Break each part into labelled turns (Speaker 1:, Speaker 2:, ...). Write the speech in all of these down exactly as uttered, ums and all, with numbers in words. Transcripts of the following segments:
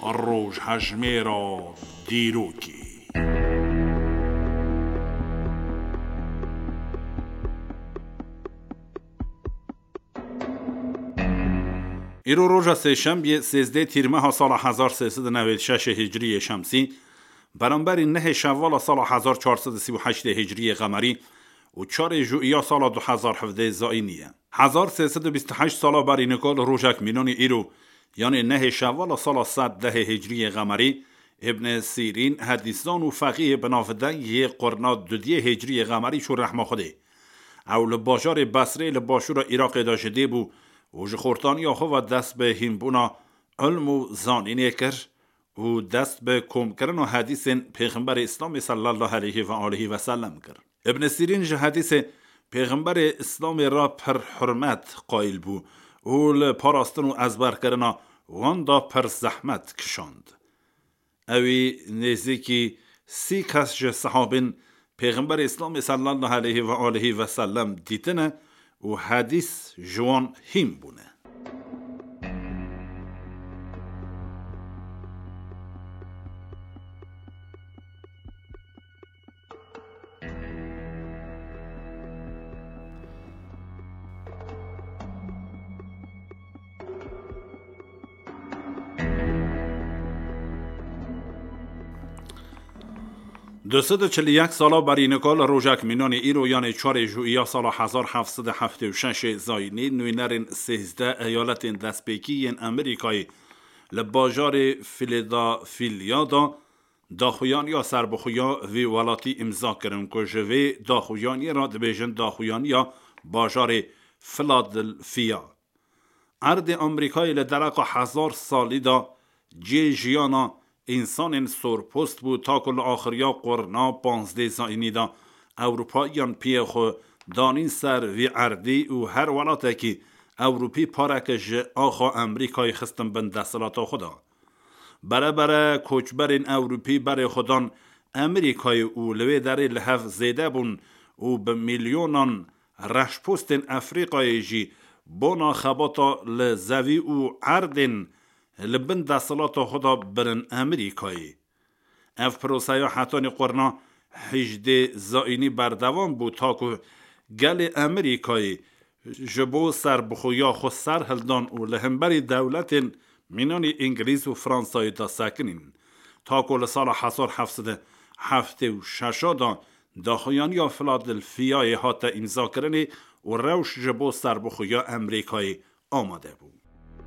Speaker 1: روژهژمێرە دیرۆکی. ایرو روژا سهشنبه سیزده تیر ماه سال هزار و سیصد و نود و شش هجری شمسی برابر نه شوال سال هزار و چهارصد و سی و هشت هجری قمری و چهار ژوئیه سال دو هزار و هفده زائینیه. هزار و سیصد و بیست و هشت سال بر اینکال روژک مینون ایرو یعنی نه شوال سال صد و ده هجری قمری ابن سیرین حدیثدان و فقیه بنافده قرن دودیه هجری قمری شو رحمه خوده او لباجار بصره لباشور عراق داشته بو و جخورتانی آخو و دست به هیمبونا علم و زانینه کر و دست به کم کرن و حدیث پیغمبر اسلام صلی الله علیه و آله و سلم کر. ابن سیرین جه حدیث پیغمبر اسلام را پر حرمت قائل بو و لپاراستن و ازبر کرنا وان دا پر زحمت کشاند. اوی نزدیکی سی کس جه صحابین پیغمبر اسلام صلی الله علیه و آله و سلم دیتنه و حدیث جوان هیم بونه. دویست و چهل و یک سالا بر اینکال روژک مینان ایرو یعنی چهار ژوئیه سال هزار و هفتصد و هفتاد و شش زاینی نوینرین سیزده ایالت دستپیکی امریکایی لباجار فیلادلفیا دا داخویان یا سربخویا وی ولاتی امضا کردن که جوی داخویانی را دبیجن داخویان یا باجار فیلادلفیا. ارد امریکایی لدرق هزار سالی دا جی جیانا انسان سرپست بود تا کل آخریا قرنا پانزده زاینی دا اروپاییان پی خو دانین سر وی اردی و هر ولاته که اروپی پارکش آخا امریکای خستن بند دستلاتا خدا. برای برای کوچبرین اروپی برای خودان امریکای اولوی در لحف زیده بون و به میلیونان رشپوستین افریقای جی بونا خباتا لزوی و اردین لبن دستلات خدا برن امریکایی. اف پروسه حتانی قرنا هجده زائینی بردوام بود تا که گل امریکایی جبو سر بخویا خود سر هلدان و لهمبری دولت مینان انگلیس و فرانسایی دا سکنین تا که لسال هزار و هفتصد و هفتاد و شش دا داخویان یا فیلادلفیای هاتا امضا کرنی و روش جبو سر بخویا امریکایی آمده بود.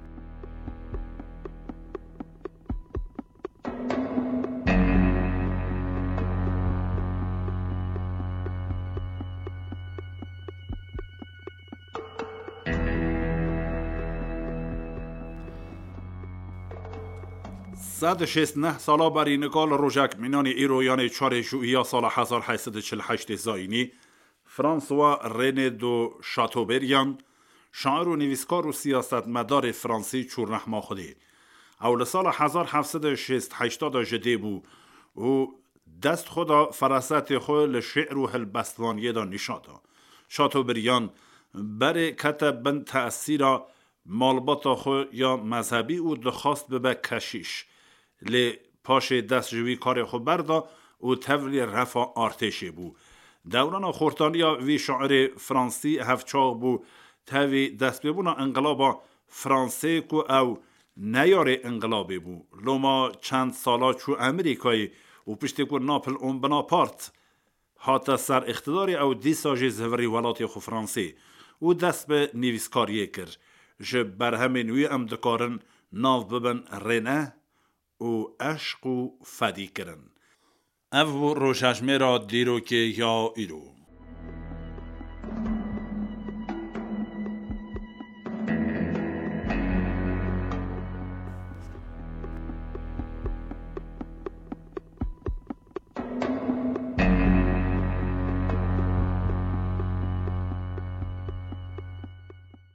Speaker 1: صد و شصت و نه سالا بر اینکال روژک مینان ایرو یعنی چهار ژوئیه سال هزار و هشتصد و چهل و هشت زاینی فرانسوا رنه دو شاتوبریان شاعر و نویسکار و سیاستمدار فرانسی چور رحمه خوده اول سال هزار و هفتصد و شصت و هشت جده بو و دست خدا فراست خود لشعر و هلبستوانیه دا نشادا. شاتوبریان بر کتب بند تأثیر مالباتا خود یا مذهبی و دخواست به کشیش لی پاش دست جوی کار خود بردا و تولی رفع آرتشی بو. دوران خورتانیا وی شاعر فرانسی هفچاق بو توی دست ببونا انقلابا فرانسی کو او نیار انقلابی بو. لوما چند سالا چو امریکایی و پشتی کو ناپل اون بناپارت حتی سر اقتداری او دی ساجی زوری ولاتی خو فرانسی و دست به نویسکاریه کر جه بر همین وی ام دکارن ناو ببن رنه و عشق و فدی کرن. او روژهژمێرە دیرۆکێ یا ئیرۆ.